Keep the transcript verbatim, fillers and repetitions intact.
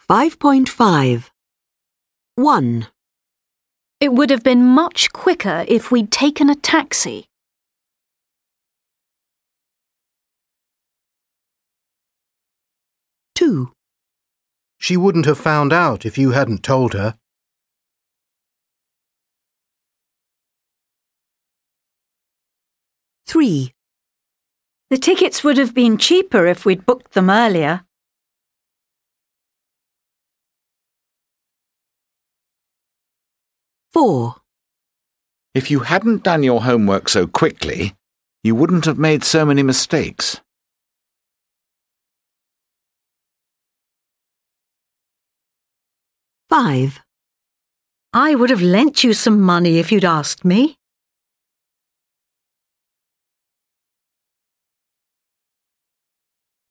five point five. one. It would have been much quicker if we'd taken a taxi. two. She wouldn't have found out if you hadn't told her. three. The tickets would have been cheaper if we'd booked them earlier. four. If you hadn't done your homework so quickly, you wouldn't have made so many mistakes. five. I would have lent you some money if you'd asked me.